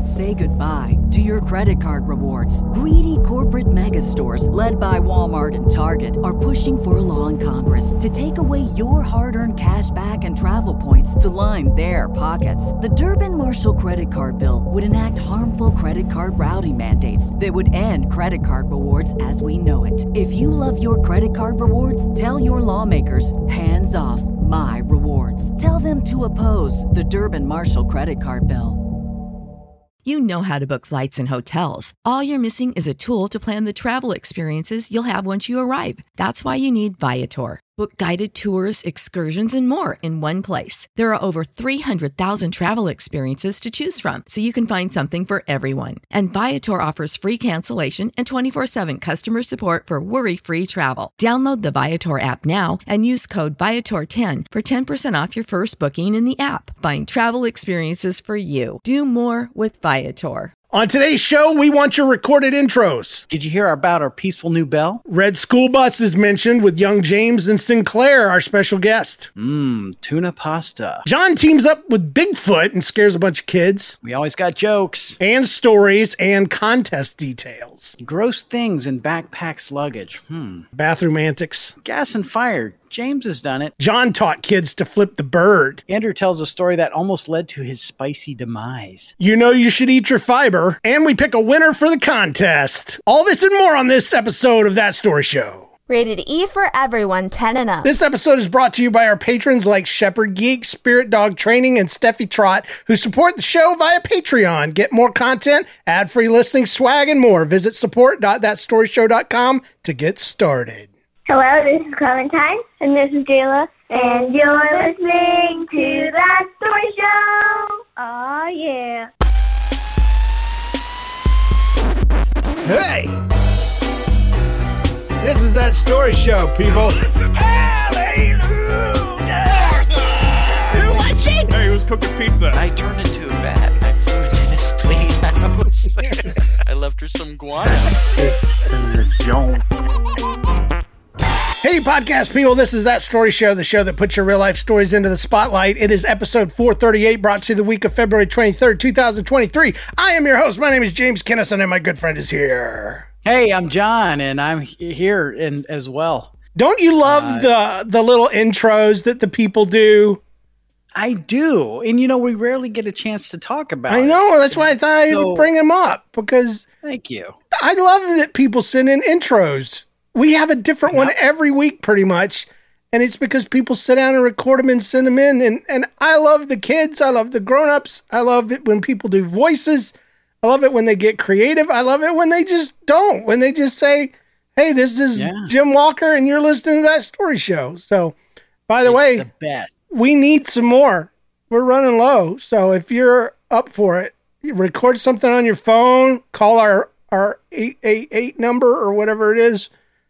Say goodbye to your credit card rewards. Greedy corporate mega stores, led by Walmart and Target, are pushing for a law in Congress to take away your hard-earned cash back and travel points to line their pockets. The Durbin-Marshall credit card bill would enact harmful credit card routing mandates that would end credit card rewards as we know it. If you love your credit card rewards, tell your lawmakers, hands off my rewards. Tell them to oppose the Durbin-Marshall credit card bill. You know how to book flights and hotels. All you're missing is a tool to plan the travel experiences you'll have once you arrive. That's why you need Viator. Book guided tours, excursions, and more in one place. There are over 300,000 travel experiences to choose from, so you can find something for everyone. And Viator offers free cancellation and 24/7 customer support for worry-free travel. Download the Viator app now and use code Viator10 for 10% off your first booking in the app. Find travel experiences for you. Do more with Viator. On today's show, we want your recorded intros. Did you hear about our peaceful new bell? Red School Bus is mentioned with young James and Sinclair, our special guest. Tuna pasta. John teams up with Bigfoot and scares a bunch of kids. We always got jokes. And stories and contest details. Gross things in backpacks luggage. Bathroom antics. Gas and fire. James has done it. John taught kids to flip the bird. Andrew tells a story that almost led to his spicy demise. You know you should eat your fiber. And we pick a winner for the contest. All this and more on this episode of That Story Show. Rated E for everyone, 10 and up. This episode is brought to you by our patrons like Shepherd Geek, Spirit Dog Training, and Steffi Trot, who support the show via Patreon. Get more content, ad-free listening, swag, and more. Visit support.thatstoryshow.com to get started. Hello, this is Clementine. And this is Jayla. And you're listening to That Story Show. Aw, yeah. Hey! This is That Story Show, people. Hallelujah! You're watching? Hey, who's cooking pizza? I turned into a bat. I flew into this lady's house. I left her some guano. Hey, podcast people, this is That Story Show, the show that puts your real-life stories into the spotlight. It is episode 438, brought to you the week of February 23rd, 2023. I am your host. My name is James Kennison, and my good friend is here. Hey, I'm John, and I'm here as well. Don't you love the little intros that the people do? I do. And, we rarely get a chance to talk about it. I know. That's why I thought I would bring them up, because thank you. I love that people send in intros. We have a different one every week, pretty much, and it's because people sit down and record them and send them in, and I love the kids, I love the grown-ups, I love it when people do voices, I love it when they get creative, I love it when they just don't, when they just say, hey, this is Jim Walker, and you're listening to That Story Show. So, by the way, the best. We need some more. We're running low, so if you're up for it, you record something on your phone, call our 888 number or whatever it is.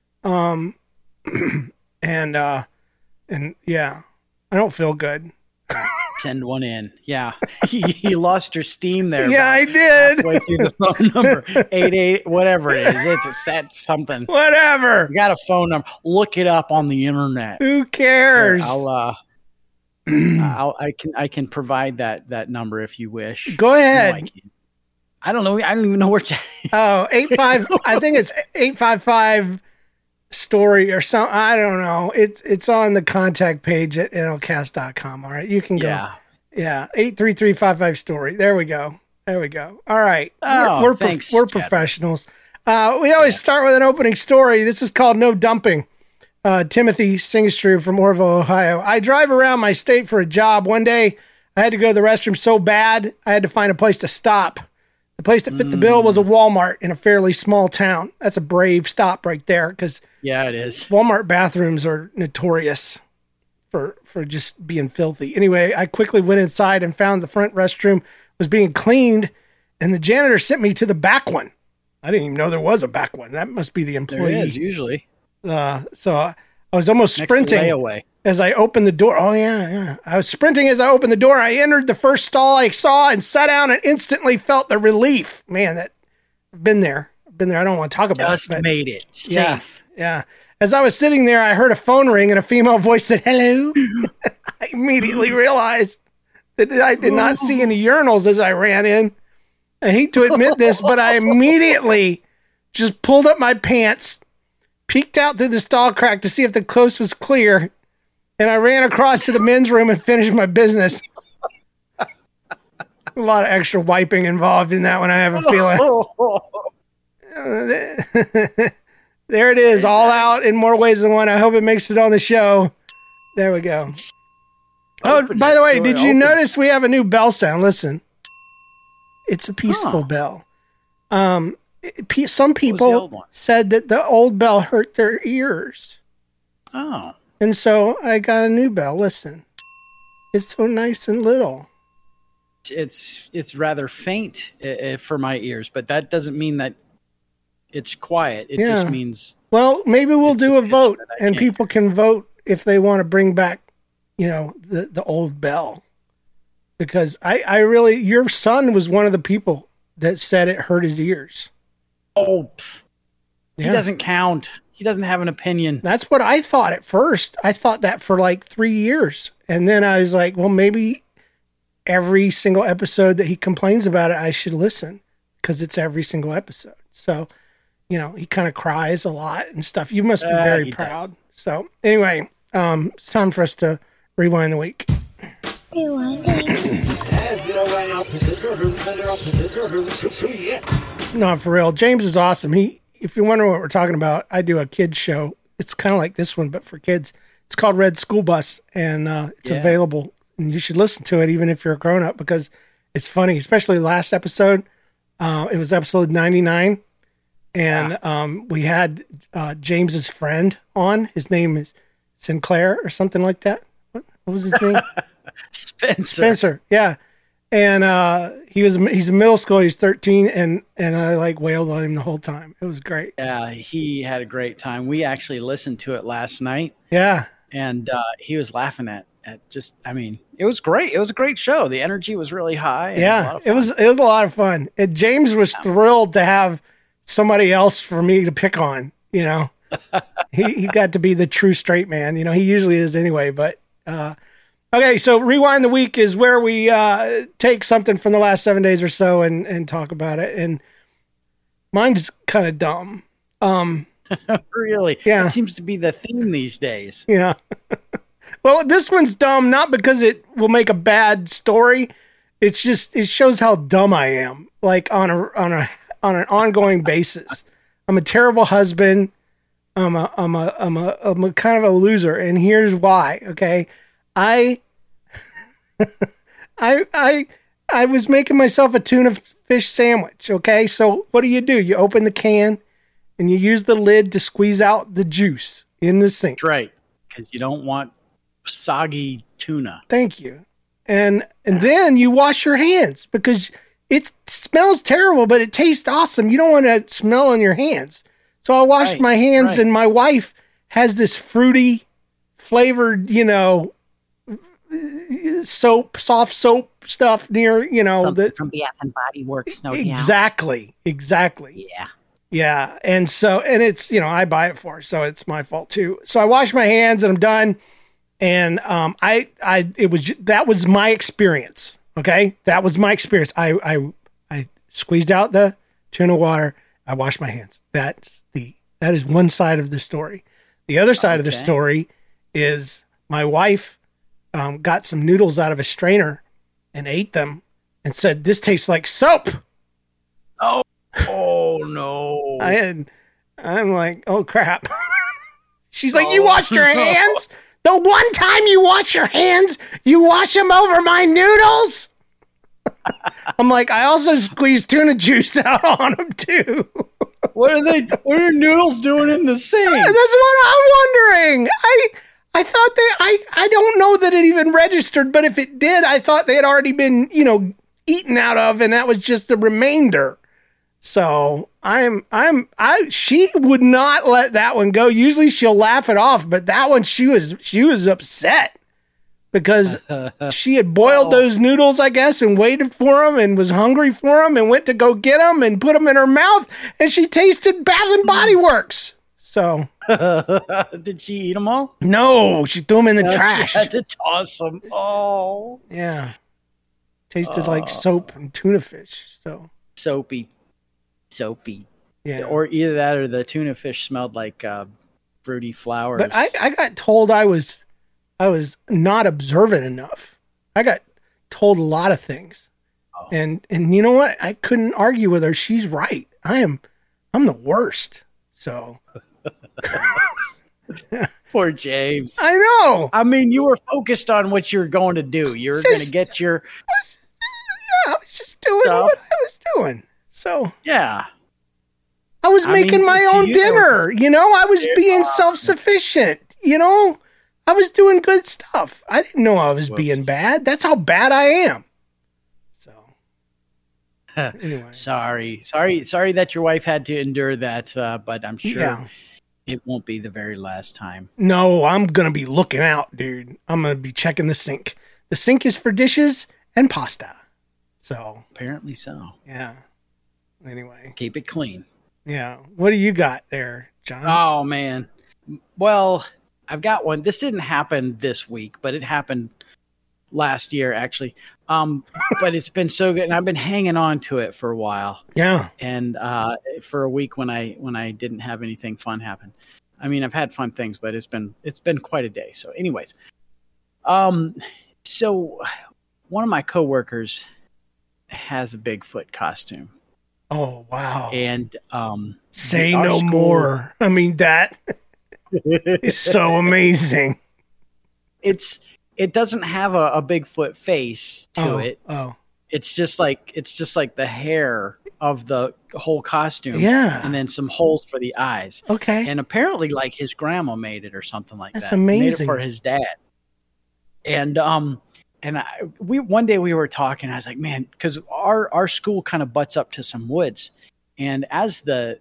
And yeah, I don't feel good. Send one in. Yeah. You lost your steam there. Yeah, I did. Halfway through the phone number. 88, whatever it is. It's a set something. Whatever. You got a phone number. Look it up on the internet. Who cares? Here, I can provide that number if you wish. Go ahead. No, I don't know. I don't even know where it's at. Oh, 85. I think it's 855 story or something. I don't know. It's on the contact page at nlcast.com. All right. You can go. Yeah. 83355 story. There we go. All right. Oh, thanks, we're professionals. We always start with an opening story. This is called No Dumping. Timothy Singstrew from Orville, Ohio. I drive around my state for a job. One day I had to go to the restroom so bad I had to find a place to stop. The place that fit the bill was a Walmart in a fairly small town. That's a brave stop right there, because it is. Walmart bathrooms are notorious for just being filthy. Anyway, I quickly went inside and found the front restroom was being cleaned, and the janitor sent me to the back one. I didn't even know there was a back one. That must be the employee. There is, usually. So I was almost sprinting as I opened the door. Oh, yeah. I was sprinting as I opened the door. I entered the first stall I saw and sat down and instantly felt the relief. Man, I've been there. I don't want to talk about it. Just made it safe. Yeah. As I was sitting there, I heard a phone ring and a female voice said, hello. I immediately realized that I did not see any urinals as I ran in. I hate to admit this, but I immediately just pulled up my pants, peeked out through the stall crack to see if the coast was clear, and I ran across to the men's room and finished my business. A lot of extra wiping involved in that one, I have a feeling. There it is, all out in more ways than one. I hope it makes it on the show. There we go. Oh, by the way, did you notice we have a new bell sound? Listen. It's a peaceful bell. Some people said that the old bell hurt their ears. Oh. And so I got a new bell. Listen. It's so nice and little. It's rather faint for my ears, but that doesn't mean that it's quiet. It just means... Well, maybe we'll do a vote, and people can vote if they want to bring back, the old bell. Because I really... Your son was one of the people that said it hurt his ears. Oh, he doesn't count. He doesn't have an opinion. That's what I thought at first. I thought that for like 3 years. And then I was like, well, maybe every single episode that he complains about it, I should listen because it's every single episode. So, he kind of cries a lot and stuff. You must be very proud. Does. So anyway, it's time for us to rewind the week. No, for real. James is awesome. If you wonder what we're talking about, I do a kids show. It's kind of like this one, but for kids. It's called Red School Bus, and it's available. And you should listen to it even if you're a grown-up because it's funny, especially the last episode. It was episode 99, and we had James's friend on. His name is Sinclair or something like that. What was his name? Spencer, yeah. And he's in middle school. He's 13, and I wailed on him the whole time. It was great. Yeah, he had a great time. We actually listened to it last night. Yeah. And he was laughing at it was great. It was a great show. The energy was really high. Yeah, it was a lot of fun. And James was thrilled to have somebody else for me to pick on, he got to be the true straight man. He usually is anyway, but okay, so Rewind the Week is where we take something from the last 7 days or so and talk about it. And mine's kind of dumb. Really? Yeah. It seems to be the theme these days. Yeah. Well, this one's dumb, not because it will make a bad story. It's just, it shows how dumb I am, on an ongoing basis. I'm a terrible husband. I'm a kind of a loser. And here's why. Okay. I was making myself a tuna fish sandwich. Okay. So what do? You open the can and you use the lid to squeeze out the juice in the sink. That's right. Because you don't want soggy tuna. Thank you. And then you wash your hands because it smells terrible, but it tastes awesome. You don't want to smell on your hands. So I washed my hands and my wife has this fruity flavored, soap, soft soap stuff near, something from Bath and Body Works. No Exactly. Yeah. Yeah. And so, and it's, I buy it for her, so it's my fault too. So I wash my hands and I'm done. And, that was my experience. Okay. That was my experience. I squeezed out the tuna water. I washed my hands. That is one side of the story. The other side of the story is my wife, got some noodles out of a strainer and ate them and said, "This tastes like soap." Oh no. I'm like, oh crap. She's like, "You washed your hands? The one time you wash your hands, you wash them over my noodles?" I'm like, I also squeezed tuna juice out on them too. What are noodles doing in the sink? That's what I'm wondering. I thought I don't know that it even registered, but if it did, I thought they had already been, eaten out of, and that was just the remainder. So she would not let that one go. Usually she'll laugh it off, but that one she was upset because she had boiled those noodles, I guess, and waited for them and was hungry for them and went to go get them and put them in her mouth, and she tasted Bath and Body Works. So did she eat them all? No, she threw them in the trash. She had to toss them. Oh, yeah, tasted like soap and tuna fish. So. soapy. Yeah. Or either that or the tuna fish smelled like fruity flowers. But I got told I was not observant enough. I got told a lot of things. Oh. And you know what? I couldn't argue with her. She's right. I'm the worst. So poor James. I know. I mean, you were focused on what you're going to do. You're going to get your I was just doing what I was doing. So yeah. I was making my own dinner, I was being self-sufficient, I was doing good stuff. I didn't know I was being bad. That's how bad I am. So, anyway. Sorry that your wife had to endure that, but I'm sure it won't be the very last time. No, I'm going to be looking out, dude. I'm going to be checking the sink. The sink is for dishes and pasta. So. Apparently so. Yeah. Anyway. Keep it clean. Yeah. What do you got there, John? Oh, man. Well, I've got one. This didn't happen this week, but it happened last year, actually. But it's been so good, and I've been hanging on to it for a while. Yeah. And for a week when I didn't have anything fun happen. I mean, I've had fun things, but it's been quite a day. So anyways, so one of my coworkers has a Bigfoot costume. Oh, wow. And say no more. I mean, that is so amazing. It doesn't have a Bigfoot face to it. Oh. It's just like the hair of the whole costume. Yeah. And then some holes for the eyes. Okay. And apparently like his grandma made it or something like that. That's amazing. He made it for his dad. And one day we were talking, I was like, man, because our school kind of butts up to some woods. And as the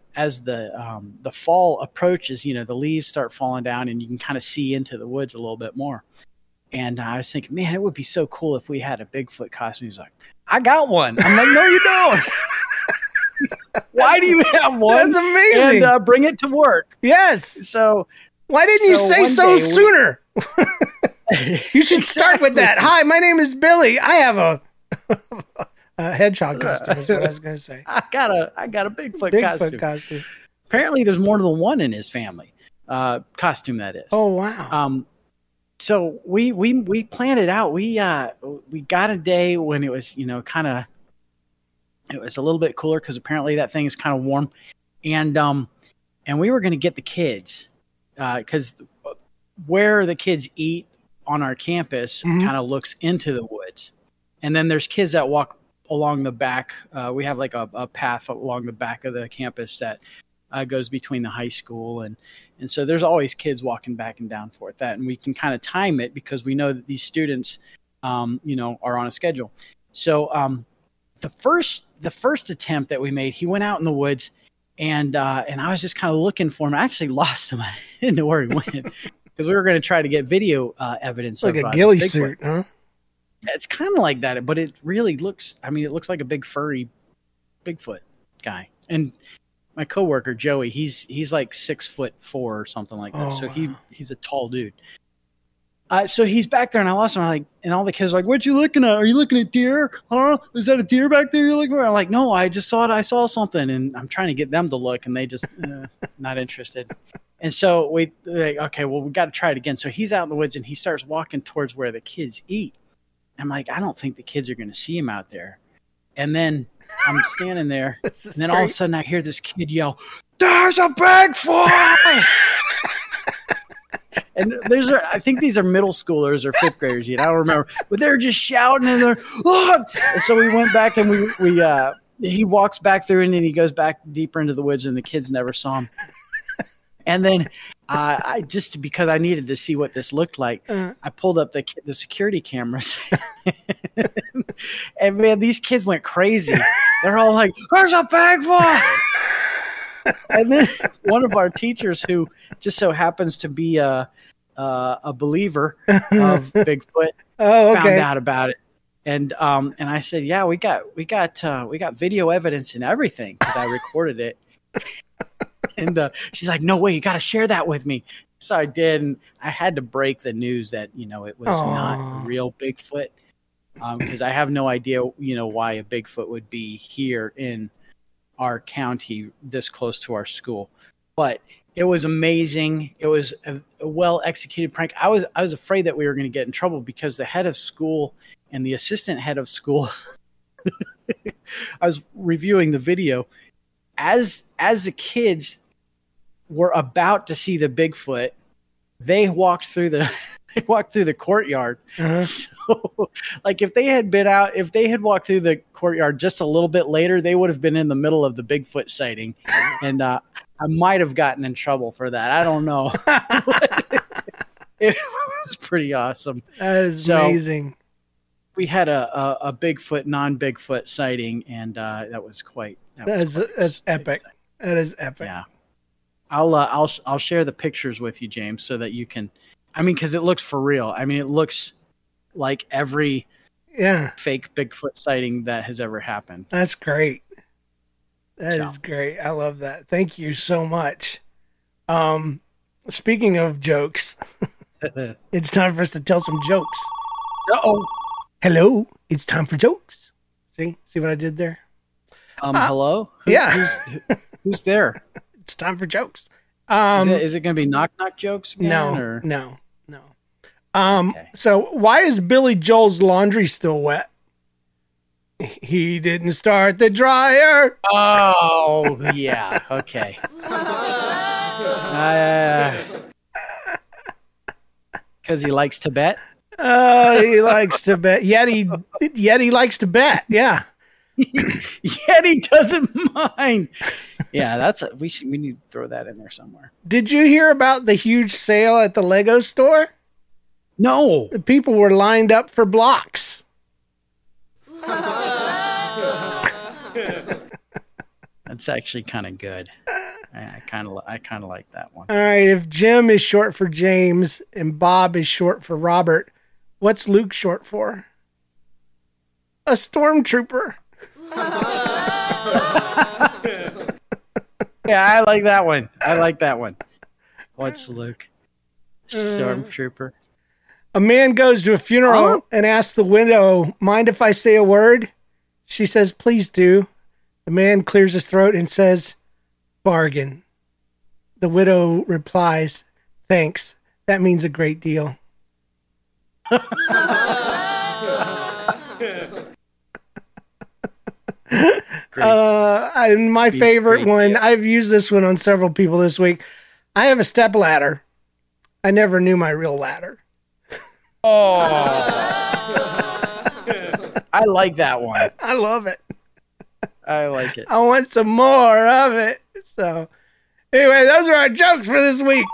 fall approaches, the leaves start falling down and you can kind of see into the woods a little bit more. And I was thinking, man, it would be so cool if we had a Bigfoot costume. He's like, I got one. I'm like, no, you don't. Why do you have one? That's amazing. And bring it to work. Yes. So why didn't you say so sooner? You should start with that. Hi, my name is Billy. I have a hedgehog costume is what I was going to say. I got a Bigfoot costume. Apparently there's more than one in his family. Costume, that is. Oh, wow. So we planned it out. We got a day when it was, it was a little bit cooler because apparently that thing is kind of warm. And we were going to get the kids because where the kids eat on our campus kind of looks into the woods. And then there's kids that walk along the back. We have like a path along the back of the campus that goes between the high school. And so there's always kids walking back and down for that. And we can kind of time it because we know that these students, are on a schedule. So the first attempt that we made, he went out in the woods and I was just kind of looking for him. I actually lost him. I didn't know where he went. Because we were going to try to get video evidence. Like a ghillie suit, huh? Yeah, it's kind of like that, but it really looks, it looks like a big furry Bigfoot guy. And my coworker, Joey, he's like 6'4" or something like that. So he's a tall dude. So he's back there and I lost him. And all the kids are like, what you looking at? Are you looking at deer? Huh? Is that a deer back there you're looking for? I'm like, no, I just thought I saw something. And I'm trying to get them to look and they just not interested. And so we got to try it again. So he's out in the woods and he starts walking towards where the kids eat. I'm like, I don't think the kids are going to see him out there. And then I'm standing there. And then all of a sudden I hear this kid yell, there's a Bigfoot! And I think these are middle schoolers or fifth graders yet. I don't remember. But they're just shouting and they're, look! And so we went back and he walks back through and then he goes back deeper into the woods and the kids never saw him. And then I just because I needed to see what this looked like, I pulled up the security cameras. And man, these kids went crazy. They're all like, there's a Bigfoot! And then one of our teachers who just so happens to be a believer of Bigfoot found out about it. And I said, yeah, we got video evidence and everything because I recorded it. And she's like, no way, you got to share that with me. So I did, and I had to break the news that, it was not a real Bigfoot. because I have no idea, why a Bigfoot would be here in our county this close to our school. But it was amazing. It was a well-executed prank. I was afraid that we were going to get in trouble because the head of school and the assistant head of school, I was reviewing the video. As the kids were about to see the Bigfoot, they walked through the courtyard. Uh-huh. So, if they had walked through the courtyard just a little bit later, they would have been in the middle of the Bigfoot sighting, and I might have gotten in trouble for that. I don't know. It was pretty awesome. That is amazing. We had a Bigfoot, non-Bigfoot sighting, and that was quite. That's epic. That is epic. Yeah. I'll share the pictures with you, James, so that you can. Because it looks for real. It looks like every fake Bigfoot sighting that has ever happened. That's great. That is great. I love that. Thank you so much. Speaking of jokes, it's time for us to tell some jokes. Uh-oh. Hello. It's time for jokes. See what I did there? Hello? Who's there? It's time for jokes. Is it going to be knock-knock jokes again? No. Okay. So why is Billy Joel's laundry still wet? He didn't start the dryer. Oh, yeah. Okay. Because he likes to bet? He likes to bet. Yeti likes to bet. Yeah. Yeti doesn't mind. Yeah, we need to throw that in there somewhere. Did you hear about the huge sale at the Lego store? No. The people were lined up for blocks. That's actually kind of good. I kind of like that one. All right, if Jim is short for James and Bob is short for Robert, what's Luke short for? A stormtrooper. Yeah, I like that one. What's Luke? Stormtrooper. A man goes to a funeral and asks the widow, "Mind if I say a word?" She says, "Please do." The man clears his throat and says, "Bargain." The widow replies, "Thanks. That means a great deal." And my favorite one, I've used this one on several people this week. I have a step ladder. I never knew my real ladder. Oh, I like that one. I love it. I like it. I want some more of it. So, anyway, those are our jokes for this week.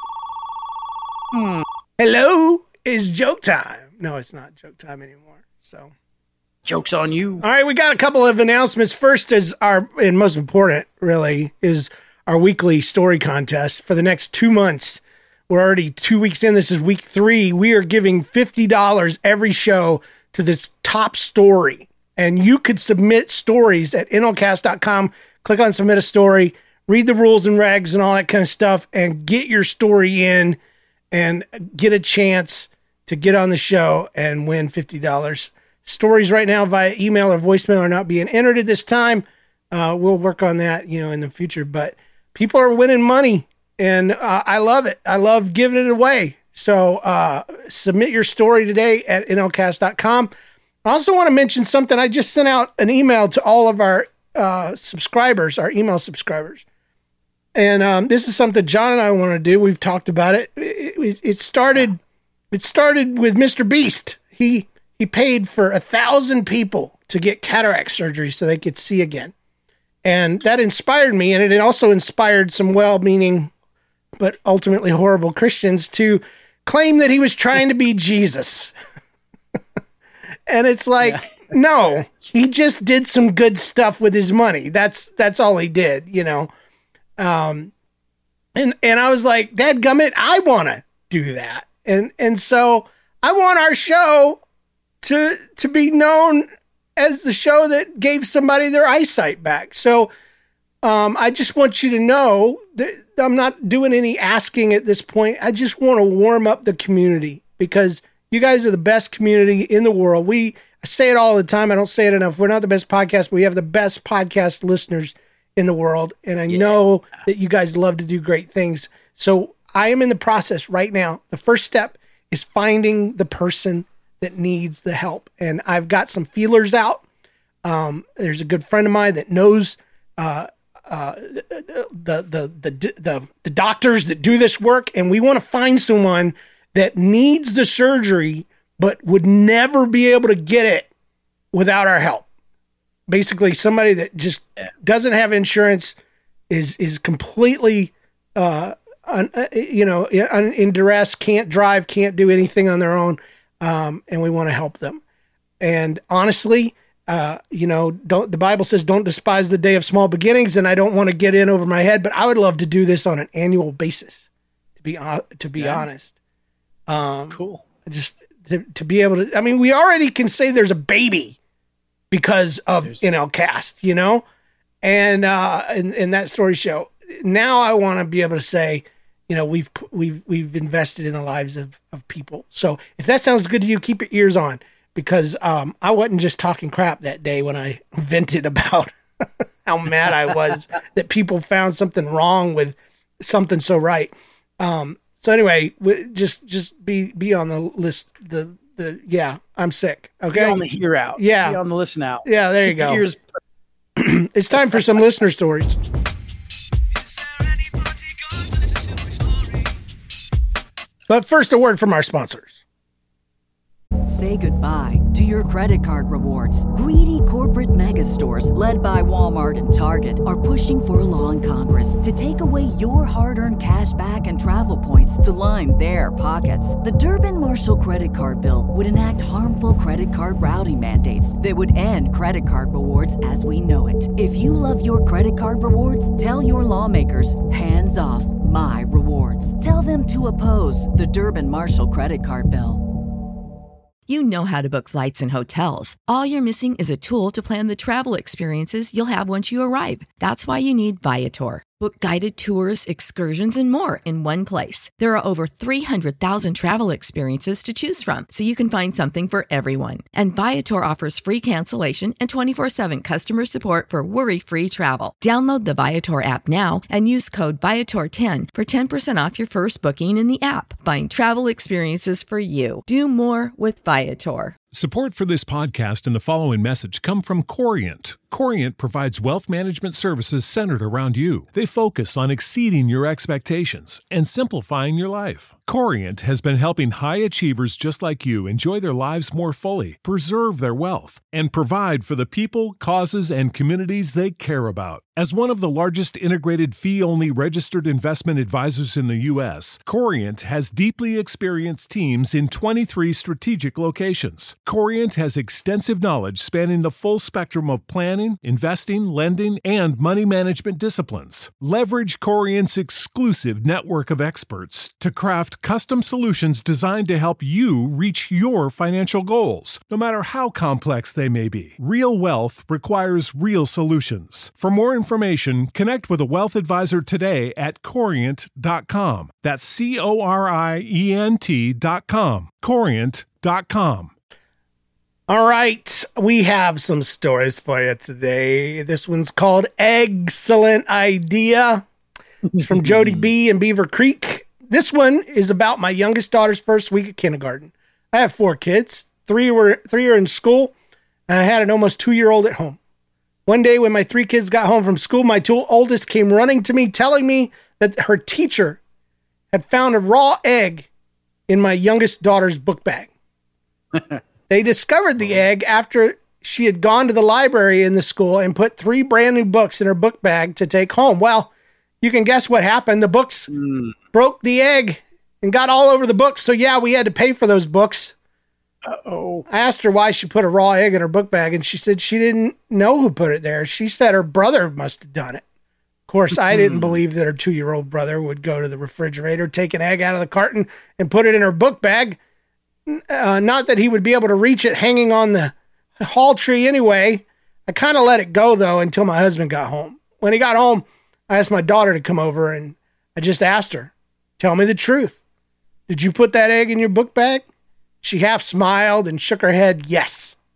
Hello, it's joke time. No, it's not joke time anymore. So, joke's on you. All right, we got a couple of announcements. First is and most important, really, is our weekly story contest for the next 2 months. We're already 2 weeks in. This is week 3. We are giving $50 every show to this top story. And you could submit stories at nlcast.com. Click on submit a story, read the rules and regs and all that kind of stuff, and get your story in and get a chance to get on the show and win $50. Stories right now via email or voicemail are not being entered at this time. We'll work on that, in the future. But people are winning money. And I love it. I love giving it away. So submit your story today at nlcast.com. I also want to mention something. I just sent out an email to all of our subscribers, our email subscribers. And this is something John and I want to do. We've talked about it. It started with Mr. Beast. He paid for 1,000 people to get cataract surgery so they could see again. And that inspired me. And it also inspired some well-meaning but ultimately horrible Christians to claim that he was trying to be Jesus. And it's like, no, he just did some good stuff with his money. That's all he did, And I was like, dadgummit, I want to do that. And so I want our show to be known as the show that gave somebody their eyesight back. So I just want you to know that I'm not doing any asking at this point. I just want to warm up the community because you guys are the best community in the world. I say it all the time. I don't say it enough. We're not the best podcast, but we have the best podcast listeners in the world. And I know that you guys love to do great things. So I am in the process right now. The first step is finding the person that needs the help. And I've got some feelers out. There's a good friend of mine that knows the doctors that do this work, and we want to find someone that needs the surgery but would never be able to get it without our help. Basically, somebody that just doesn't have insurance, is completely in duress, can't drive, can't do anything on their own, and we want to help them. And honestly, the Bible says don't despise the day of small beginnings, and I don't want to get in over my head, but I would love to do this on an annual basis, to be honest. Cool. Just to be able to, I mean, we already can say there's a baby because of Cast, and in that story show. Now I want to be able to say, we've invested in the lives of people. So if that sounds good to you, keep your ears on, because I wasn't just talking crap that day when I vented about how mad I was that people found something wrong with something so right. So anyway, just be on the list. I'm sick. Okay, be on the hear out. Yeah, be on the listen out. Yeah, there you go. It's time for some listener stories. But first, a word from our sponsors. Say goodbye to your credit card rewards. Greedy corporate mega stores, led by Walmart and Target, are pushing for a law in Congress to take away your hard-earned cash back and travel points to line their pockets. The Durbin-Marshall credit card bill would enact harmful credit card routing mandates that would end credit card rewards as we know it. If you love your credit card rewards, tell your lawmakers, hands off my rewards. Tell them to oppose the Durbin-Marshall credit card bill. You know how to book flights and hotels. All you're missing is a tool to plan the travel experiences you'll have once you arrive. That's why you need Viator. Book guided tours, excursions, and more in one place. There are over 300,000 travel experiences to choose from, so you can find something for everyone. And Viator offers free cancellation and 24/7 customer support for worry-free travel. Download the Viator app now and use code Viator10 for 10% off your first booking in the app. Find travel experiences for you. Do more with Viator. Support for this podcast and the following message come from Corient. Corient provides wealth management services centered around you. They focus on exceeding your expectations and simplifying your life. Corient has been helping high achievers just like you enjoy their lives more fully, preserve their wealth, and provide for the people, causes, and communities they care about. As one of the largest integrated fee-only registered investment advisors in the U.S., Corient has deeply experienced teams in 23 strategic locations. Corient has extensive knowledge spanning the full spectrum of planning, investing, lending, and money management disciplines. Leverage Corient's exclusive network of experts to craft custom solutions designed to help you reach your financial goals, no matter how complex they may be. Real wealth requires real solutions. For more information, connect with a wealth advisor today at Corient.com. That's Corient.com. Corient.com. All right, we have some stories for you today. This one's called Excellent Idea. It's from Jody B. in Beaver Creek. This one is about my youngest daughter's first week at kindergarten. I have 4 kids. Three are in school, and I had an almost 2-year-old at home. One day when my 3 kids got home from school, my 2 oldest came running to me, telling me that her teacher had found a raw egg in my youngest daughter's book bag. They discovered the egg after she had gone to the library in the school and put 3 brand new books in her book bag to take home. Well, you can guess what happened. The books broke the egg and got all over the books. So yeah, we had to pay for those books. Uh-oh. I asked her why she put a raw egg in her book bag, and she said she didn't know who put it there. She said her brother must have done it. Of course, I didn't believe that her 2-year-old brother would go to the refrigerator, take an egg out of the carton, and put it in her book bag. Not that he would be able to reach it hanging on the hall tree anyway. I kind of let it go, though, until my husband got home. When he got home, I asked my daughter to come over, and I just asked her, tell me the truth. Did you put that egg in your book bag? She half smiled and shook her head, yes.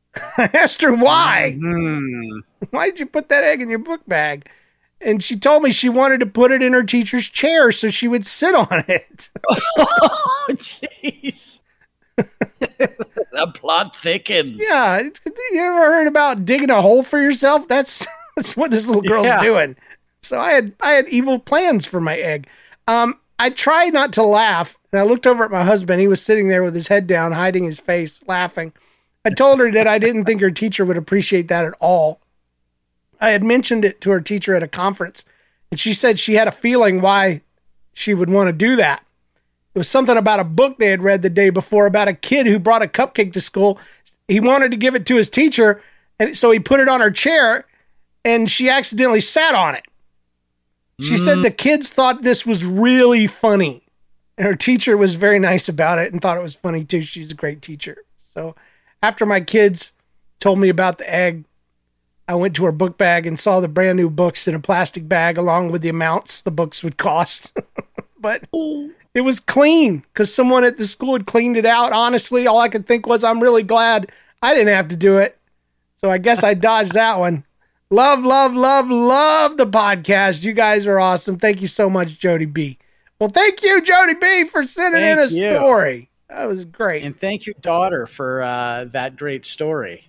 I asked her why. Mm. Why'd you put that egg in your book bag? And she told me she wanted to put it in her teacher's chair so she would sit on it. Oh, jeez. The plot thickens. Yeah. You ever heard about digging a hole for yourself? That's what this little girl's doing. So I had evil plans for my egg. I tried not to laugh, and I looked over at my husband. He was sitting there with his head down, hiding his face, laughing. I told her that I didn't think her teacher would appreciate that at all. I had mentioned it to her teacher at a conference, and she said she had a feeling why she would want to do that. It was something about a book they had read the day before about a kid who brought a cupcake to school. He wanted to give it to his teacher, and so he put it on her chair, and she accidentally sat on it. She said the kids thought this was really funny, and her teacher was very nice about it and thought it was funny too. She's a great teacher. So after my kids told me about the egg, I went to her book bag and saw the brand new books in a plastic bag along with the amounts the books would cost. But it was clean because someone at the school had cleaned it out. Honestly, all I could think was, I'm really glad I didn't have to do it. So I guess I dodged that one. Love, love, love, love the podcast. You guys are awesome. Thank you so much, Jody B. Well, thank you, Jody B, for sending in a story. That was great. And thank your daughter for that great story.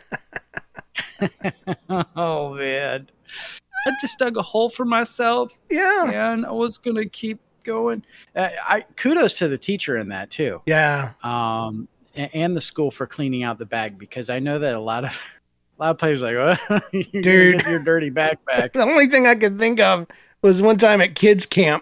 Oh, man. I just dug a hole for myself. Yeah. And I was going to keep going. Kudos to the teacher in that, too. Yeah. And the school for cleaning out the bag, because I know that a lot of players are like, oh, dude, your dirty backpack. The only thing I could think of was one time at kids camp.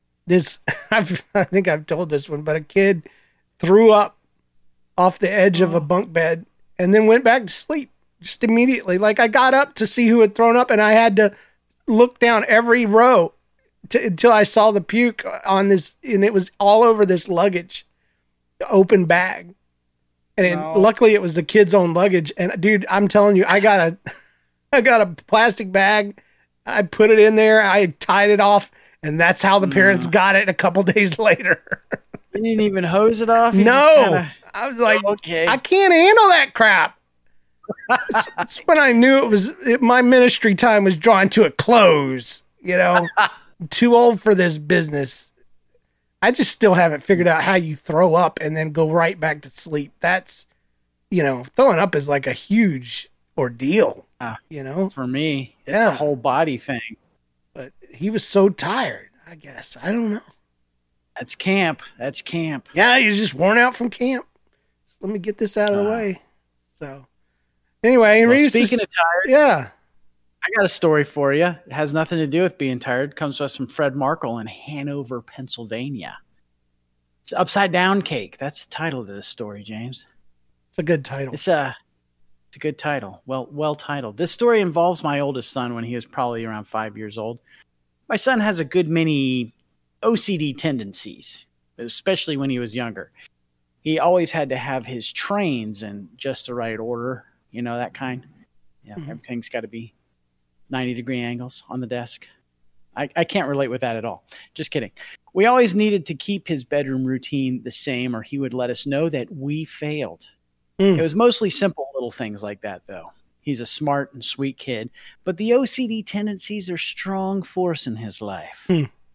I think I've told this one, but a kid threw up off the edge of a bunk bed and then went back to sleep just immediately. Like, I got up to see who had thrown up, and I had to look down every row until I saw the puke on this, and it was all over this luggage, the open bag. And luckily it was the kid's own luggage. And dude, I'm telling you, I got a plastic bag. I put it in there. I tied it off, and that's how the parents got it a couple days later. You didn't even hose it off? No. I was like, okay, I can't handle that crap. That's when I knew my ministry time was drawing to a close. You know, I'm too old for this business. I just still haven't figured out how you throw up and then go right back to sleep. That's, throwing up is like a huge ordeal, For me, it's a whole body thing. But he was so tired, I guess. I don't know. That's camp. Yeah, he's just worn out from camp. Just let me get this out of the way. So, anyway, speaking of tired. Yeah. I got a story for you. It has nothing to do with being tired. It comes to us from Fred Markle in Hanover, Pennsylvania. It's Upside Down Cake. That's the title of this story, James. It's a good title. It's a good title. Well titled. This story involves my oldest son when he was probably around 5 years old. My son has a good many OCD tendencies, especially when he was younger. He always had to have his trains in just the right order, that kind. Yeah, Everything's got to be 90-degree angles on the desk. I can't relate with that at all. Just kidding. We always needed to keep his bedroom routine the same, or he would let us know that we failed. It was mostly simple little things like that, though. He's a smart and sweet kid, but the OCD tendencies are strong force in his life.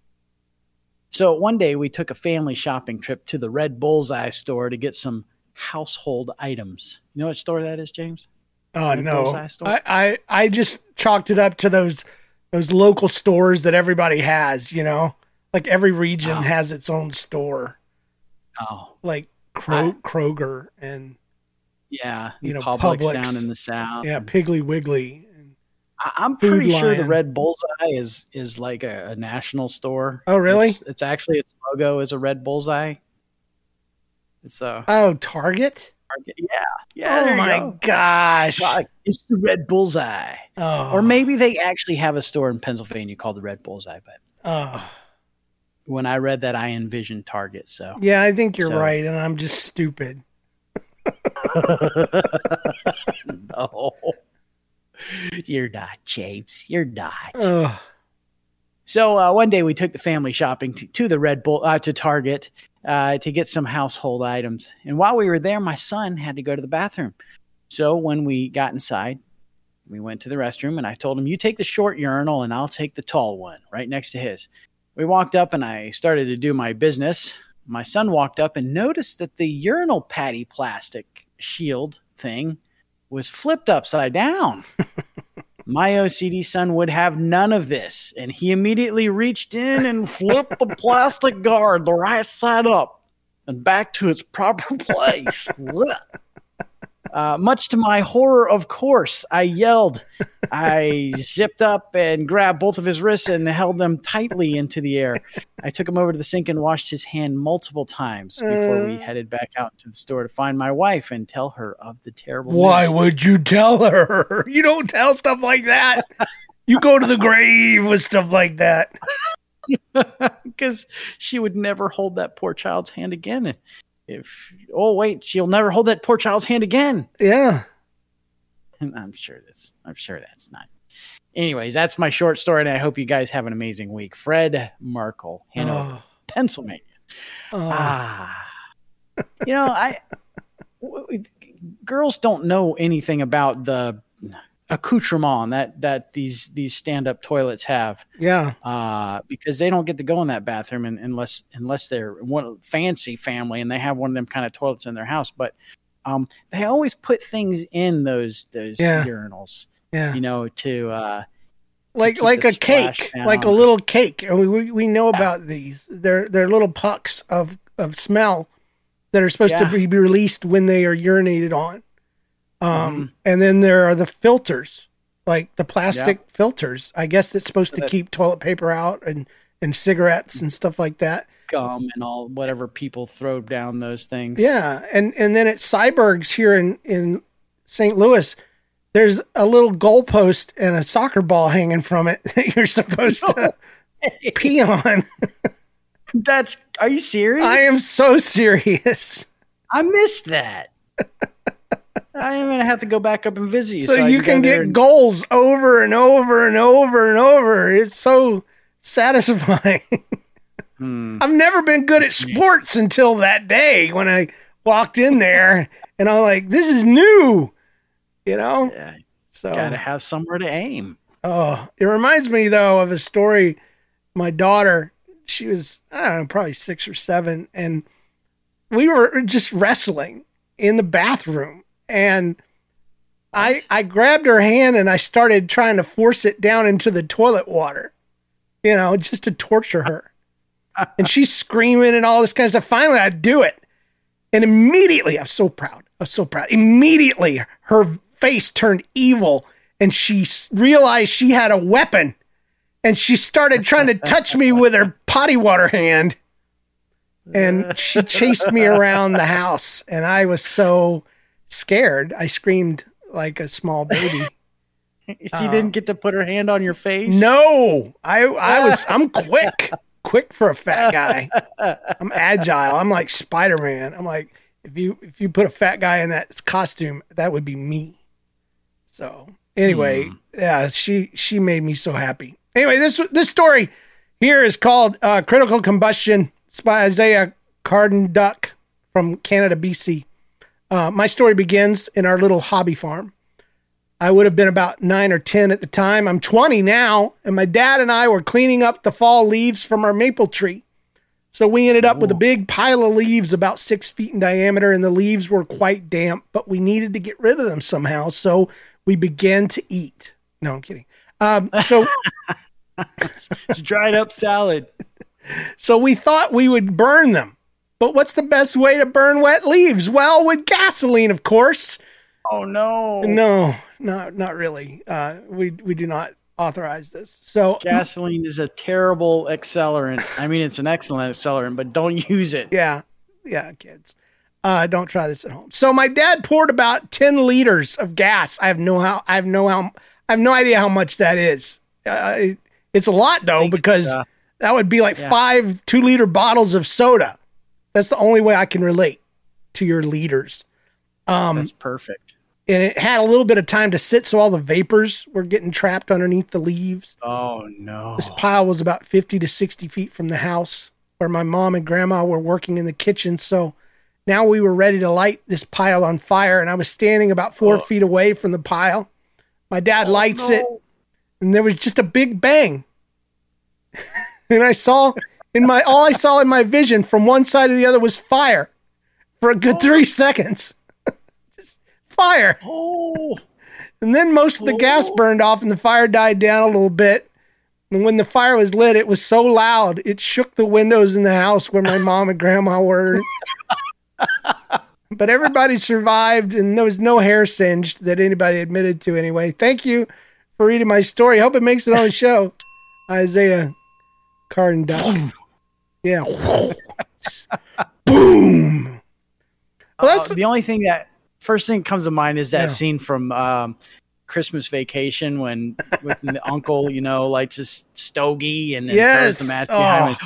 So one day we took a family shopping trip to the Red Bullseye store to get some household items. You know what store that is, James? Oh, no. I just chalked it up to those local stores that everybody has, like every region has its own store. Oh, like Kroger and Publix down in the South. Yeah, Piggly Wiggly. I'm pretty sure the Red Bullseye is like a national store. Oh, really? It's actually, its logo is a red bullseye. It's Target? Yeah. Oh my gosh. It's the Red Bullseye. Oh. Or maybe they actually have a store in Pennsylvania called the Red Bullseye, but when I read that, I envisioned Target. So yeah, I think you're right, and I'm just stupid. No, you're not, James. You're not. So one day we took the family shopping to the Red Bull to Target to get some household items, and while we were there, my son had to go to the bathroom. So when we got inside, we went to the restroom, and I told him, you take the short urinal and I'll take the tall one right next to his. We walked up and I started to do my business. My son walked up and noticed that the urinal patty plastic shield thing was flipped upside down. My OCD son would have none of this, and he immediately reached in and flipped the plastic guard the right side up and back to its proper place. Much to my horror, of course, I yelled. I zipped up and grabbed both of his wrists and held them tightly into the air. I took him over to the sink and washed his hand multiple times before we headed back out to the store to find my wife and tell her of the terrible news. Why would you tell her? You don't tell stuff like that. You go to the grave with stuff like that. Because she would never hold that poor child's hand again. She'll never hold that poor child's hand again. Yeah. And I'm sure that's not. Anyways, that's my short story, and I hope you guys have an amazing week. Fred Markle, Hanover, Pennsylvania. Girls don't know anything about the accoutrement that these stand-up toilets have. Yeah. Because they don't get to go in that bathroom unless they're one fancy family and they have one of them kind of toilets in their house. But they always put things in those urinals. Yeah. To like a cake, down. Like a little cake. And we know about these. They're little pucks of smell that are supposed to be released when they are urinated on. And then there are the filters, like the plastic filters. I guess that's supposed to keep toilet paper out and cigarettes and stuff like that. Gum and all whatever people throw down those things. Yeah. And then at Cyberg's here in St. Louis, there's a little goalpost and a soccer ball hanging from it that you're supposed to pee on. Are you serious? I am so serious. I missed that. I'm going to have to go back up and visit you. So you can get goals over and over and over and over. It's so satisfying. I've never been good at sports until that day when I walked in there and I'm like, this is new, Yeah, so got to have somewhere to aim. Oh, it reminds me though of a story. My daughter, she was, I don't know, probably 6 or 7. And we were just wrestling in the bathroom. And I grabbed her hand and I started trying to force it down into the toilet water, just to torture her. And she's screaming and all this kind of stuff. Finally, I do it. And immediately, I was so proud. Immediately, her face turned evil and she realized she had a weapon. And she started trying to touch me with her potty water hand. And she chased me around the house. And I was so scared. I screamed like a small baby. She didn't get to put her hand on your face? No. I'm quick for a fat guy. I'm agile. I'm like Spider-Man. I'm like, if you put a fat guy in that costume, that would be me. So anyway, she made me so happy. Anyway, this story here is called Critical Combustion. It's by Isaiah Cardenduck from Canada, BC. My story begins in our little hobby farm. I would have been about 9 or 10 at the time. I'm 20 now, and my dad and I were cleaning up the fall leaves from our maple tree. So we ended up with a big pile of leaves about 6 feet in diameter, and the leaves were quite damp, but we needed to get rid of them somehow. So we began to eat. No, I'm kidding. It's dried up salad. So we thought we would burn them. But what's the best way to burn wet leaves? Well, with gasoline, of course. Oh, no. No, not really. We do not authorize this. So gasoline is a terrible accelerant. I mean, it's an excellent accelerant, but don't use it. Yeah, kids. Don't try this at home. So my dad poured about 10 liters of gas. I have no idea how much that is. It's a lot though, because that would be like 5 2-liter bottles of soda. That's the only way I can relate to your liters. That's perfect. And it had a little bit of time to sit, so all the vapors were getting trapped underneath the leaves. Oh, no. This pile was about 50 to 60 feet from the house where my mom and grandma were working in the kitchen, so now we were ready to light this pile on fire, and I was standing about 4 feet away from the pile. My dad lights it, and there was just a big bang. And I saw all I saw in my vision from one side to the other was fire for a good 3 seconds. Just fire. Oh. And then most of the gas burned off and the fire died down a little bit. And when the fire was lit, it was so loud, it shook the windows in the house where my mom and grandma were. But everybody survived, and there was no hair singed that anybody admitted to anyway. Thank you for reading my story. Hope it makes it on the show. Isaiah Carden Duck. Yeah. Boom. Well, that's the only thing first thing that comes to mind is that scene from Christmas Vacation when the uncle, lights his stogie and then throws the match behind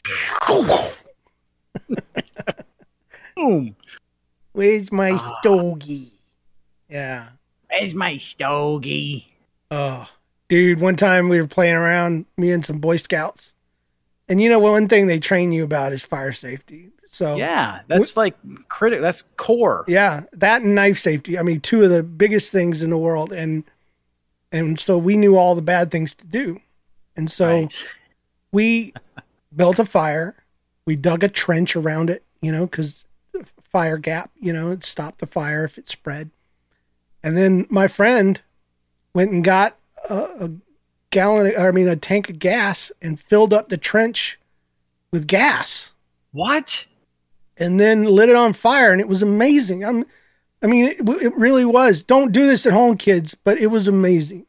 him. Boom. Where's my stogie? Yeah. Where's my stogie? Oh, dude, one time we were playing around, me and some Boy Scouts. And one thing they train you about is fire safety. So yeah, that's that's core. Yeah, that and knife safety. I mean, two of the biggest things in the world. And so we knew all the bad things to do. And so we built a fire. We dug a trench around it, because fire gap, it stopped the fire if it spread. And then my friend went and got a tank of gas and filled up the trench with gas. What? And then lit it on fire, and it was amazing. It really was. Don't do this at home, kids, but it was amazing.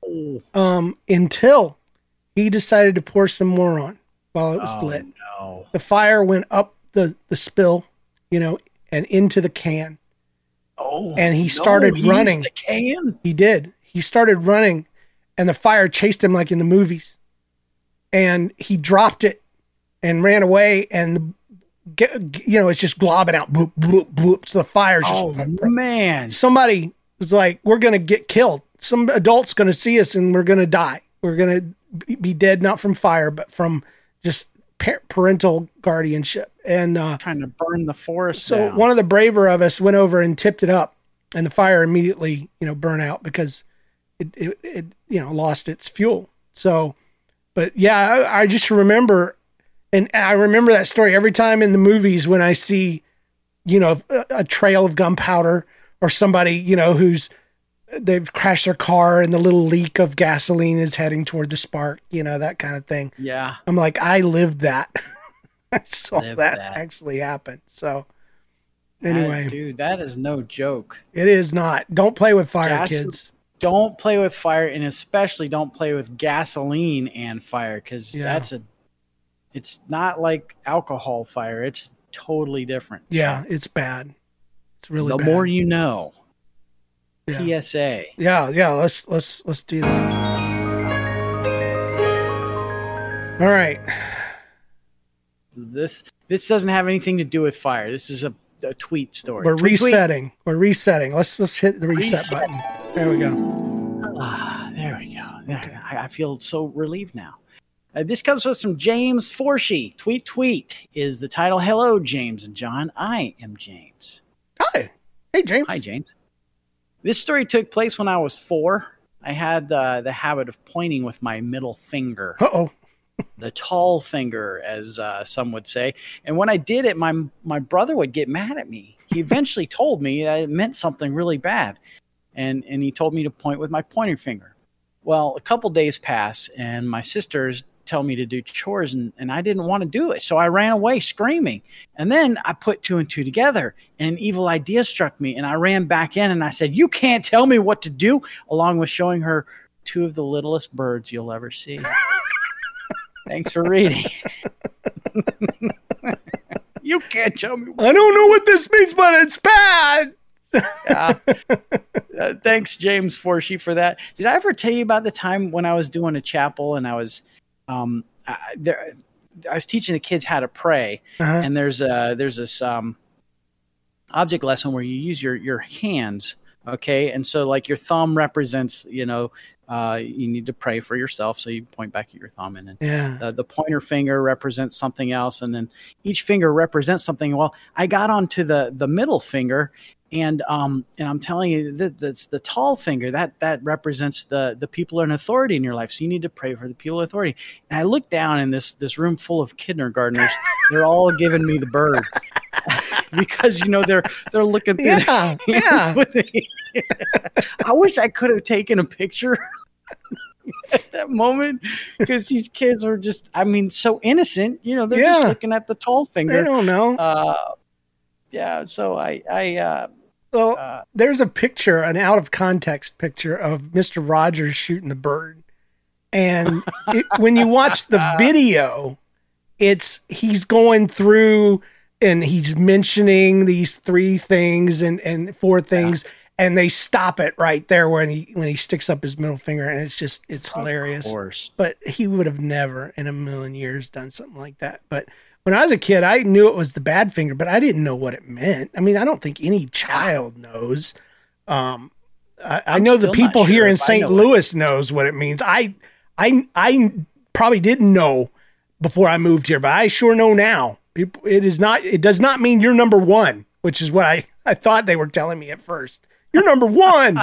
Until he decided to pour some more on while it was lit. No. The fire went up the spill, and into the can. Oh, and he started running. Used the can? He did. He started running, and the fire chased him like in the movies. And he dropped it and ran away, and it's just globbing out. Bloop, bloop, bloop. So the fire's just. Oh man! Somebody was like, "We're gonna get killed. Some adult's gonna see us, and we're gonna die. We're gonna be dead, not from fire, but from just parental guardianship." And trying to burn the forest. So down. One of the braver of us went over and tipped it up, and the fire immediately, burned out because it lost its fuel. So, but yeah, I just remember, and I remember that story every time in the movies when I see, a trail of gunpowder or somebody, they've crashed their car and the little leak of gasoline is heading toward the spark, that kind of thing. Yeah. I'm like, I lived that. I saw that actually happen. So anyway, dude, that is no joke. It is not. Don't play with fire, kids. Don't play with fire, and especially don't play with gasoline and fire, because it's not like alcohol fire. It's totally different. Yeah, it's bad. It's really bad. The more you know. Yeah. PSA. Yeah. Let's do that. All right. This doesn't have anything to do with fire. This is a tweet story. We're resetting. We're resetting. Let's hit the reset button. There we go. There we go. Okay. I feel so relieved now. This comes to us from James Forshee. Tweet is the title. Hello, James and John. I am James. Hi. Hey, James. Hi, James. This story took place when I was 4. I had the habit of pointing with my middle finger. Uh-oh. The tall finger, as some would say. And when I did it, my brother would get mad at me. He eventually told me that it meant something really bad. And he told me to point with my pointer finger. Well, a couple days pass, and my sisters tell me to do chores, and I didn't want to do it. So I ran away screaming. And then I put 2 and 2 together, and an evil idea struck me. And I ran back in, and I said, "You can't tell me what to do," along with showing her 2 of the littlest birds you'll ever see. Thanks for reading. You can't tell me. I don't know what this means, but it's bad. Thanks, James Forshee, for that. Did I ever tell you about the time when I was doing a chapel and I was I was teaching the kids how to pray, and there's this object lesson where you use your hands. Okay. And so like your thumb represents, you need to pray for yourself. So you point back at your thumb, and then Yeah. the pointer finger represents something else, and then each finger represents something. Well, I got onto the middle finger, and I'm telling you that's the tall finger that represents the people in authority in your life. So you need to pray for the people in authority. And I look down in this room full of kindergartners. They're all giving me the bird. Because they're looking through with me. I wish I could have taken a picture at that moment, because these kids were just, so innocent. They're just looking at the tall finger. They don't know. So there's a picture, an out of context picture of Mr. Rogers shooting the bird, and when you watch the video, he's going through. And he's mentioning these 3 things and 4 things, and they stop it right there when he sticks up his middle finger, and it's hilarious. Of course. But he would have never in a million years done something like that. But when I was a kid, I knew it was the bad finger, but I didn't know what it meant. I don't think any child knows. I know the people here in St. Louis knows what it means. I probably didn't know before I moved here, but I sure know now. It does not mean you're number 1, which is what I thought they were telling me at first. You're number 1,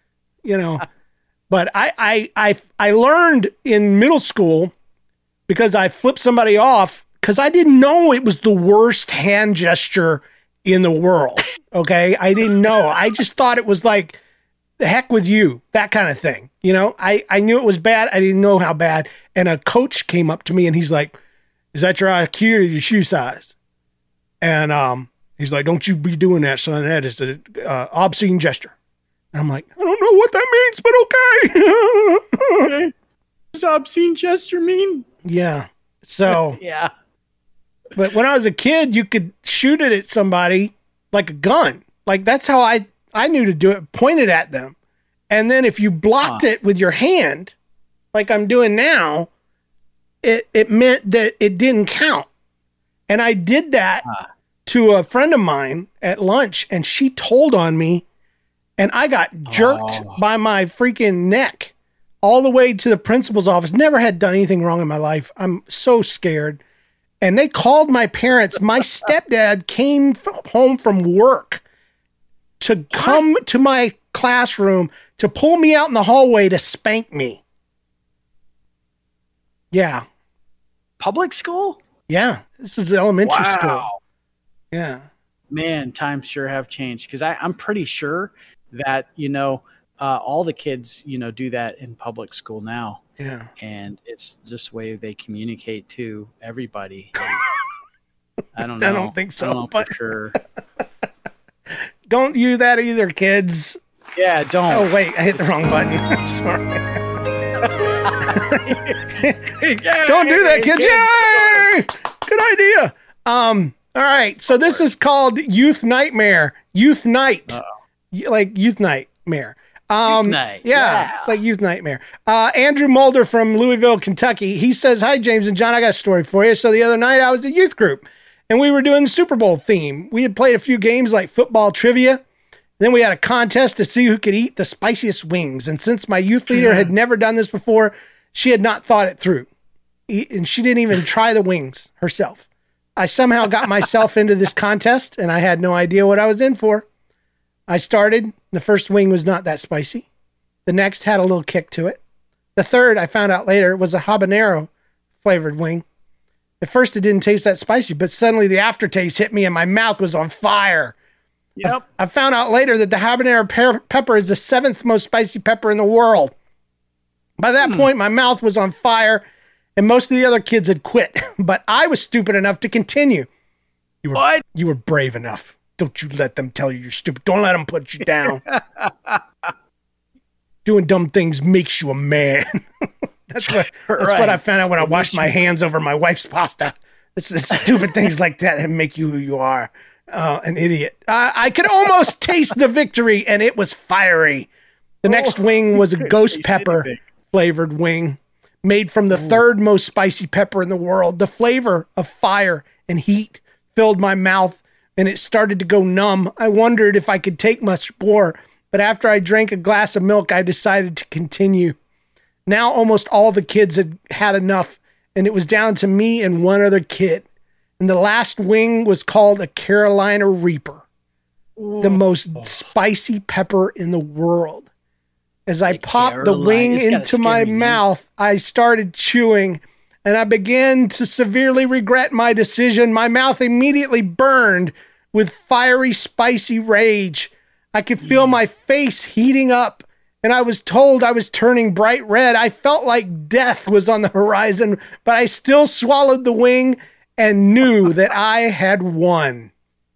but I learned in middle school, because I flipped somebody off, because I didn't know it was the worst hand gesture in the world. Okay. I didn't know. I just thought it was like, the heck with you, that kind of thing. I knew it was bad. I didn't know how bad. And a coach came up to me and he's like, "Is that your IQ or your shoe size?" And he's like, "Don't you be doing that, son. That is an obscene gesture." And I'm like, "I don't know what that means, but okay." Okay. What's obscene gesture mean? Yeah. So yeah. But when I was a kid, you could shoot it at somebody like a gun. Like that's how I knew to do it. Point it at them, and then if you blocked it with your hand, like I'm doing now, it meant that it didn't count. And I did that to a friend of mine at lunch, and she told on me, and I got jerked by my freaking neck all the way to the principal's office. Never had done anything wrong in my life. I'm so scared. And they called my parents. My stepdad came home from work to come to my classroom to pull me out in the hallway to spank me. Yeah. Public school? Yeah. This is elementary school. Yeah. Man, times sure have changed, because I'm pretty sure that, all the kids, do that in public school now. Yeah. And it's just the way they communicate to everybody. I don't know. I don't think so, I don't know but for sure. Don't do that either, kids. Yeah, don't. Oh, wait, I hit the wrong button. Sorry. Don't do that, kids. Yay! Good idea. All right. So this is called Youth Nightmare. Youth Night. Like Youth Nightmare. Youth Night. Yeah, it's like Youth Nightmare. Andrew Mulder from Louisville, Kentucky. He says, "Hi, James and John. I got a story for you. So the other night I was at youth group, and we were doing the Super Bowl theme. We had played a few games like football trivia. Then we had a contest to see who could eat the spiciest wings. And since my youth leader had never done this before, she had not thought it through. And she didn't even try the wings herself. I somehow got myself into this contest, and I had no idea what I was in for. I started. The first wing was not that spicy. The next had a little kick to it. The third, I found out later, was a habanero flavored wing. At first, it didn't taste that spicy, but suddenly the aftertaste hit me and my mouth was on fire. Yep. I found out later that the habanero pepper is the 7th most spicy pepper in the world. By that point, my mouth was on fire, and most of the other kids had quit. But I was stupid enough to continue. You were brave enough. Don't you let them tell you you're stupid. Don't let them put you down. Doing dumb things makes you a man. That's what I found out when I washed my hands over my wife's pasta. It's stupid things like that make you who you are. An idiot. I could almost taste the victory, and it was fiery. The next wing was a ghost pepper flavored wing made from the 3rd most spicy pepper in the world. The flavor of fire and heat filled my mouth, and it started to go numb. I wondered if I could take much more, but after I drank a glass of milk, I decided to continue. Now almost all the kids had had enough, and it was down to me and one other kid. And the last wing was called a Carolina Reaper, the most spicy pepper in the world. As I popped the wing into my mouth, I started chewing, and I began to severely regret my decision. My mouth immediately burned with fiery, spicy rage. I could feel my face heating up, and I was told I was turning bright red. I felt like death was on the horizon, but I still swallowed the wing and knew that I had won.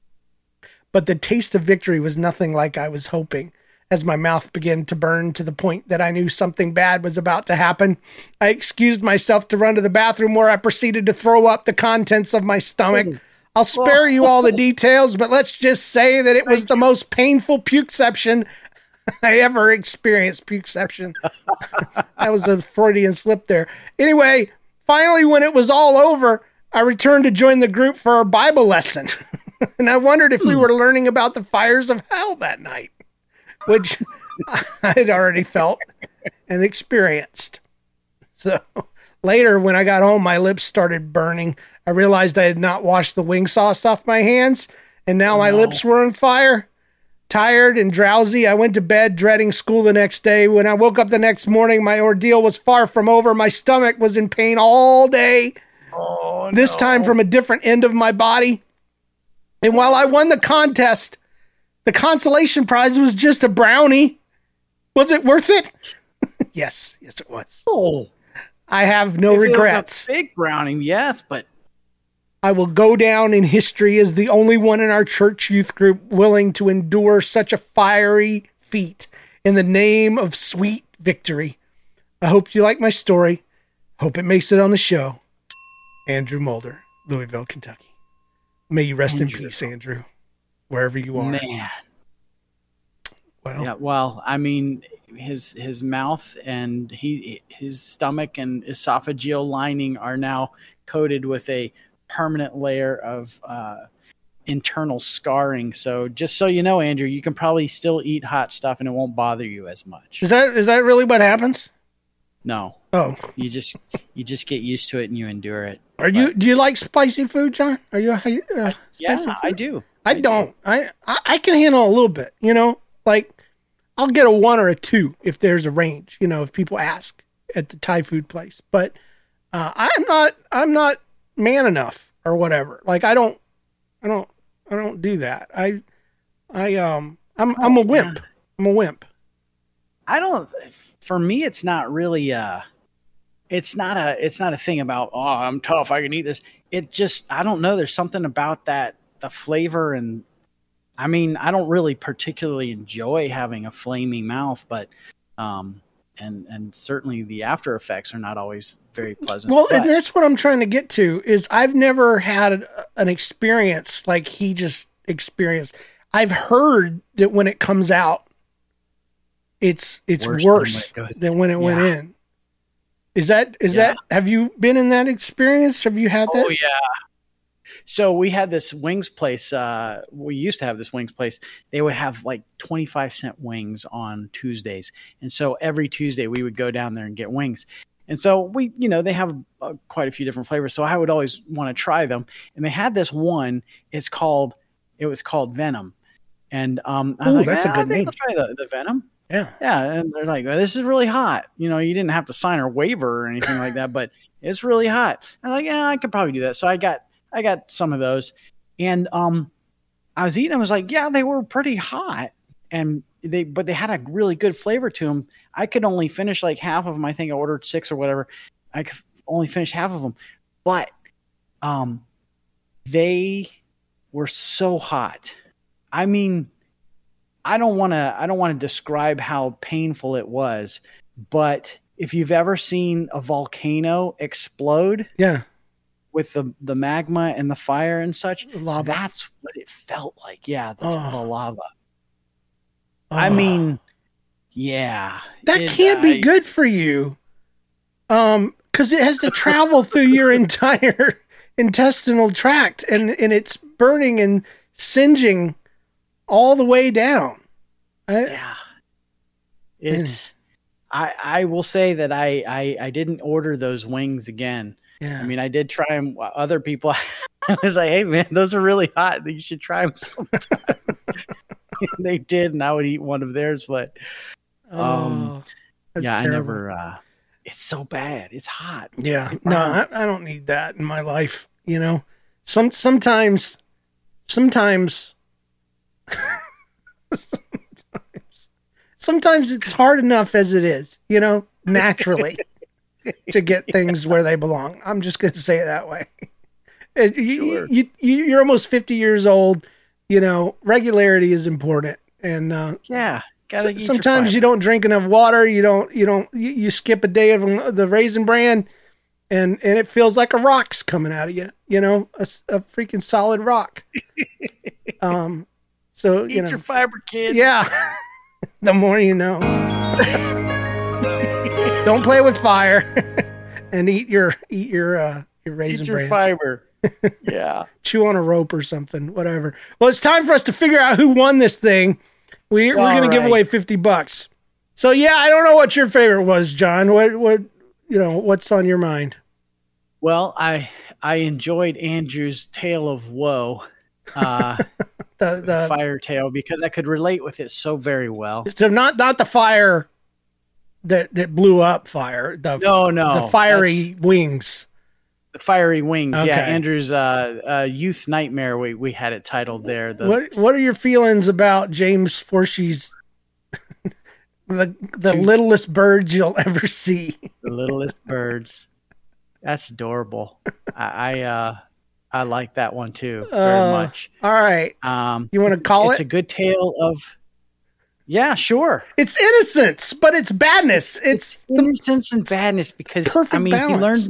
But the taste of victory was nothing like I was hoping. As my mouth began to burn to the point that I knew something bad was about to happen, I excused myself to run to the bathroom, where I proceeded to throw up the contents of my stomach. I'll spare you all the details, but let's just say that it was the most painful pukeception I ever experienced. Pukeception. That was a Freudian slip there. Anyway, finally, when it was all over, I returned to join the group for our Bible lesson. And I wondered if we were learning about the fires of hell that night, which I had already felt and experienced. So later, when I got home, my lips started burning. I realized I had not washed the wing sauce off my hands, and now my lips were on fire. Tired and drowsy, I went to bed, dreading school the next day. When I woke up the next morning, my ordeal was far from over. My stomach was in pain all day, this time from a different end of my body. And while I won the contest, the consolation prize was just a brownie. Was it worth it? Yes, it was. Oh, I have no regrets. It was a big brownie, yes, but I will go down in history as the only one in our church youth group willing to endure such a fiery feat in the name of sweet victory. I hope you like my story. Hope it makes it on the show. Andrew Mulder, Louisville, Kentucky. May you rest in peace, Andrew, wherever you are. Man. Well, yeah, well, I mean, his mouth and his stomach and esophageal lining are now coated with a permanent layer of internal scarring. So just so you know, Andrew, you can probably still eat hot stuff and it won't bother you as much. Is that really what happens? No. Oh. You just get used to it and you endure it. Do you like spicy food, John? Are you yeah, food? I do. I don't. I can handle a little bit, like I'll get a 1 or a 2 if there's a range, if people ask at the Thai food place. But I'm not man enough or whatever. Like I don't do that. I'm a wimp. I'm a wimp. For me, it's not really it's not a thing about, oh, I'm tough, I can eat this. It just, I don't know. There's something about that, the flavor. And I mean, I don't really particularly enjoy having a flaming mouth, but, and certainly the after effects are not always very pleasant. Well, and that's what I'm trying to get to is I've never had an experience like he just experienced. I've heard that when it comes out, it's worse than when it went in. Is that, have you been in that experience? Have you had that? Oh yeah. So we had this wings place. We used to have this wings place. They would have like 25-cent wings on Tuesdays. And so every Tuesday we would go down there and get wings. And so they have quite a few different flavors. So I would always want to try them. And they had this one, it was called Venom. And I was like, that's a good name. I'll try the Venom. Yeah. Yeah. And they're like, well, this is really hot. You didn't have to sign a waiver or anything like that, but it's really hot. I'm like, yeah, I could probably do that. So I got some of those, and I was eating. I was like, yeah, they were pretty hot, but they had a really good flavor to them. I could only finish like half of them. I think I ordered 6 or whatever. I could only finish half of them, but they were so hot. I mean, I don't want to describe how painful it was, but if you've ever seen a volcano explode, yeah, with the magma and the fire and such, lava. That's what it felt like. Yeah, the lava. I mean, yeah, that can't be good for you, because it has to travel through your entire intestinal tract, and it's burning and singeing all the way down. Yeah, it's I will say that I didn't order those wings again. Yeah. I mean, I did try them. Other people, I was like, hey, man, those are really hot. You should try them sometime. They did, and I would eat one of theirs. But that's yeah, terrible. I never. It's so bad. It's hot. Yeah. No, I don't need that in my life. You know, sometimes it's hard enough as it is, you know, naturally to get things where they belong. I'm just going to say it that way. Sure. You're almost 50 years old. You know, regularity is important. And yeah, gotta eat sometimes you don't drink enough water. You skip a day of the Raisin Bran and it feels like a rock's coming out of you, you know, a freaking solid rock. So, eat your fiber, kid. Yeah. The more you know. Don't play with fire and eat your Raisin Bran. Eat your fiber. Yeah. Chew on a rope or something, whatever. Well, it's time for us to figure out who won this thing. We're going to give away $50. So yeah, I don't know what your favorite was, John. What what's on your mind? Well, I enjoyed Andrew's tale of woe. The fire tale, because I could relate with it so very well. So not the fire that blew up fire. No. The fiery wings. The fiery wings. Okay. Yeah. Andrew's youth nightmare. We had it titled there. What are your feelings about James Forshey's the littlest birds you'll ever see? The littlest birds. That's adorable. I like that one too very much. All right. You want to call It's a good tale of. Yeah, sure. It's innocence, but it's badness. It's innocence and badness because perfect balance.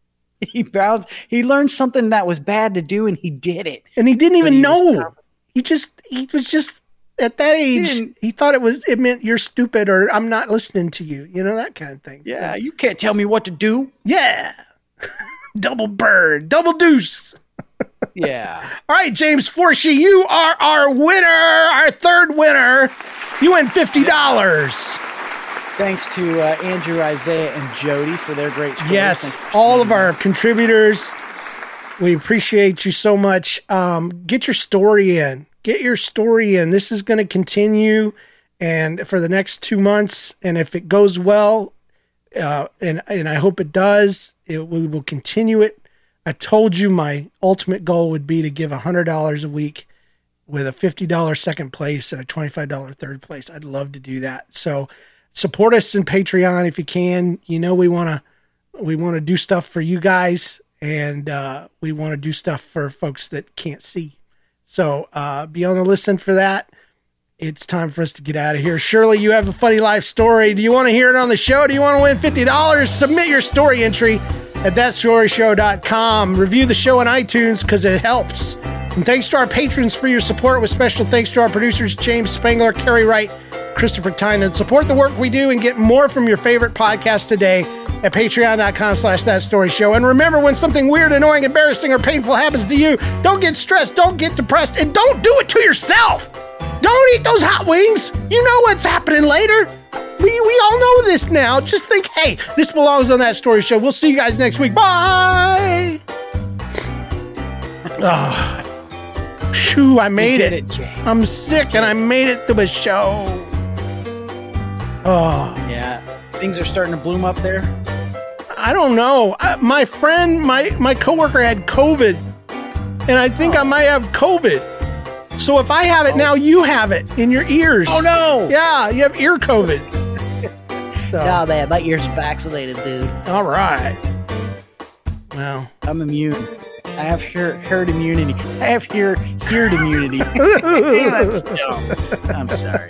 He learned something that was bad to do, and he did it. And he didn't even know. He was just at that age. He thought it meant you're stupid or I'm not listening to you. You know, that kind of thing. Yeah, you can't tell me what to do. Yeah. Double bird, double deuce. Yeah. All right, James Forshey, you are our winner, our third winner. You win $50. Thanks to Andrew, Isaiah, and Jody for their great stories. Yes, all of our contributors. We appreciate you so much. Get your story in. This is going to continue and for the next 2 months. And if it goes well, and I hope it does, we will continue it. I told you my ultimate goal would be to give $100 a week with a $50 second place and a $25 third place. I'd love to do that. So support us in Patreon if you can. You know, we want to do stuff for you guys, and we want to do stuff for folks that can't see. So be on the listen for that. It's time for us to get out of here. Shirley, you have a funny life story. Do you want to hear it on the show? Do you want to win $50? Submit your story entry at thatstoryshow.com. Review the show on iTunes because it helps. And thanks to our patrons for your support, with special thanks to our producers, James Spangler, Carrie Wright, Christopher Tynan. Support the work we do and get more from your favorite podcast today at patreon.com/thatstoryshow. And remember, when something weird, annoying, embarrassing, or painful happens to you, don't get stressed, don't get depressed, and don't do it to yourself. Don't eat those hot wings. You know what's happening later. We all know this now. Just think, hey, this belongs on That Story Show. We'll see you guys next week. Bye. Phew, I made it. I'm sick and I made it to a show. Oh. Yeah. Things are starting to bloom up there. I don't know. My friend, my coworker had COVID, and I think I might have COVID. So if I have it now, you have it in your ears. Oh, no. Yeah, you have ear COVID. No, man, my ears vaccinated, dude. All right. Well, I'm immune. I have herd immunity. I have heard immunity. That's dumb. I'm sorry.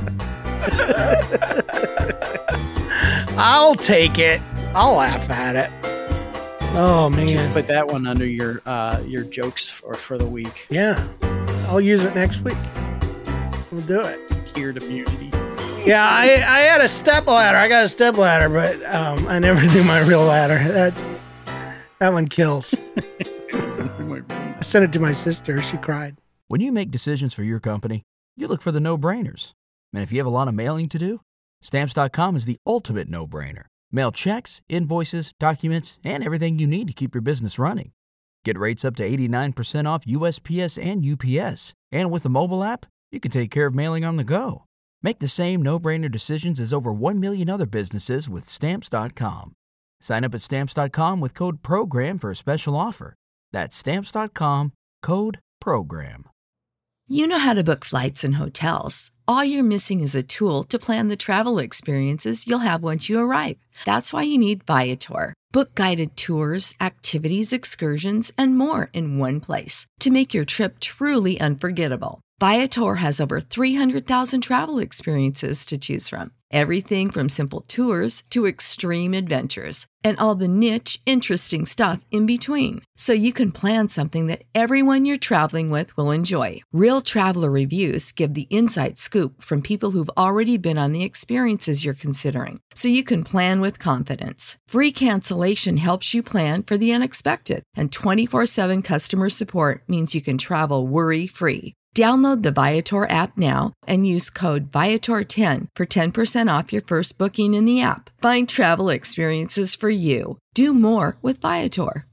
I'll take it. I'll laugh at it. Oh, man. Just put that one under your jokes for the week. Yeah. I'll use it next week. We'll do it. Herd immunity. Yeah, I had a step ladder. I got a step ladder, but I never knew my real ladder. That one kills. I sent it to my sister. She cried. When you make decisions for your company, you look for the no-brainers. And if you have a lot of mailing to do, Stamps.com is the ultimate no-brainer. Mail checks, invoices, documents, and everything you need to keep your business running. Get rates up to 89% off USPS and UPS. And with the mobile app, you can take care of mailing on the go. Make the same no-brainer decisions as over 1 million other businesses with Stamps.com. Sign up at Stamps.com with code PROGRAM for a special offer. That's Stamps.com, code PROGRAM. You know how to book flights and hotels. All you're missing is a tool to plan the travel experiences you'll have once you arrive. That's why you need Viator. Book guided tours, activities, excursions, and more in one place to make your trip truly unforgettable. Viator has over 300,000 travel experiences to choose from. Everything from simple tours to extreme adventures and all the niche, interesting stuff in between. So you can plan something that everyone you're traveling with will enjoy. Real traveler reviews give the inside scoop from people who've already been on the experiences you're considering. So you can plan with confidence. Free cancellation helps you plan for the unexpected. And 24/7 customer support means you can travel worry-free. Download the Viator app now and use code Viator10 for 10% off your first booking in the app. Find travel experiences for you. Do more with Viator.